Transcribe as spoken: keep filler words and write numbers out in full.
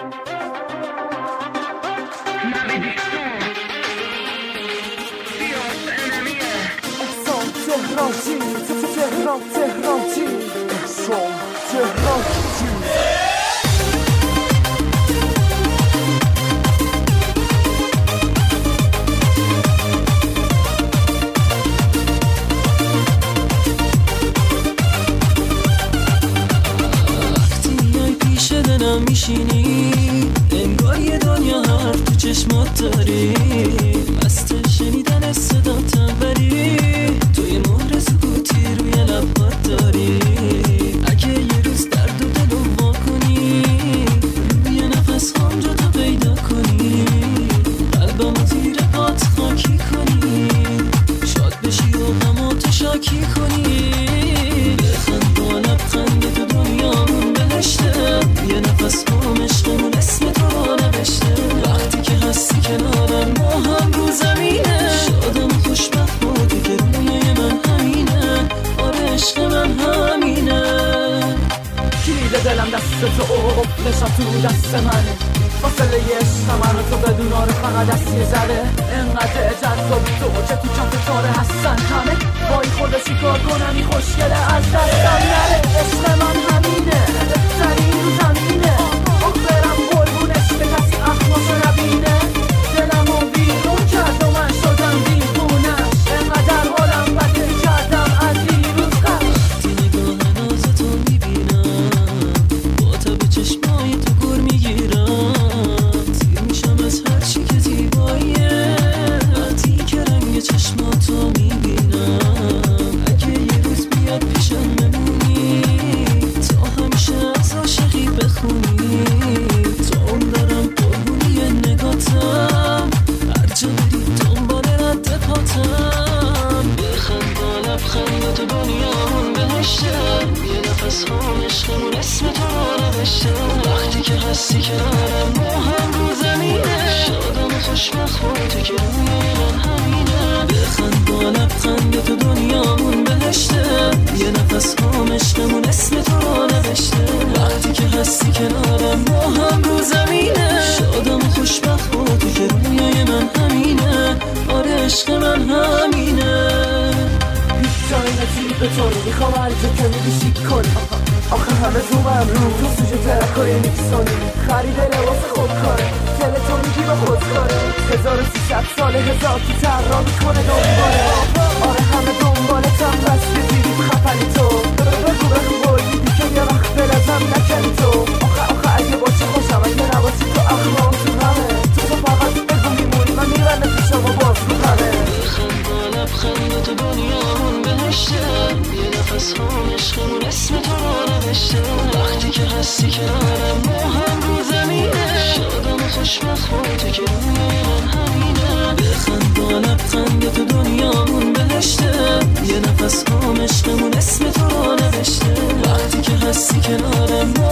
تهرانچی تهران تهرانچی احسان تهرانچی وقتی میای پیش دلم میشینی انگار یه دنیا حرف تو چشمات داری مست شنیدن صدا تنبری توی مهر سکوتی روی لبات داری اگه یه روز درد و دلو وا کنی روی نفس هم جا تا پیدا کنی قلبمو زیر پات خاکی کنی شاد بشی و غماتو شاکی کنی بخند با لبخند تو دنیامون بهشته یه نفس هم عشقمون اسم تو نوشته وقتی که هستی کنارم ما هم رو زمینه شادم و خوشبخت بودی که روی من همینه آره عشق من همینه کلید دلم دست تو قفلشم تو دست منه فاصله عشق من تو بدون آره فقط دست یه ذره انقدر جذابی تو که تو کم فتاره هستن همه وای خدا چی کار کنم این خوشگله از دستم نره عشق من همینه بهترین رو زمینه آخ برم قربون عشق کسی اخماشو نبینه دلمو بیرون کرد و من شدم دیوونش انقدر حالم بده کردم از دیروز قبل وقتی نگاه نازتو میبینم با تب چشمای تو گر میگیرم سیر میشم از هرچی که زیباییه وقتی که رنگ چشماتو میبینم اگه یه روز بیاد پیشم بمونی تا همیشه از عاشقی بخونی تا اون دارم قربونی نگاتم هر جا بری دنبال رد پاتم بخند با لبخند تو دنیامون بهشته یه نفس هم عشقمون اسم تو نوشته وقتی که هستی کنارم ما هم رو زمینه شادم و خوشبخت با تو که روی من همینه بخند با لبخند تو دنیامون بهشته یه نفس هم عشقمون اسم تو نوشته وقتی که هستی کنارم ما هم رو زمینه شادم و خوشبخت با تو که روی من همینه آره عشق من همینه شاینتی به تو رو میخوام هر جا که میبیشی کنی آخه همه تو من رو تو سوژه ترکای میکسونی خرید لباس خود کاره دل تو میگی با خود کاره هزار و سیصد ساله هزار تو ترا میکنه دنباله آره همه دنبالتم بس که دیریم خفنی تو بگو بگو بایدی که یه وقت بلزم نکنی تو آخه آخه اگه باشی خوشم اگه نباشی تو اخلاق تو همه تو تو فقط بگو میمونی من میرنه پیشم و باز میکنه بخند با لبخند تو دنیامون بهشته یه نفس هم عشقمون اسم تو نوشته وقتی که هستی کنارم ما هم رو زمینه شادم و خوشبخت با تو که روی من همینه بخند با لبخند تو دنیامون بهشته یه نفس هم عشقمون اسم تو نوشته وقتی که هستی کنارم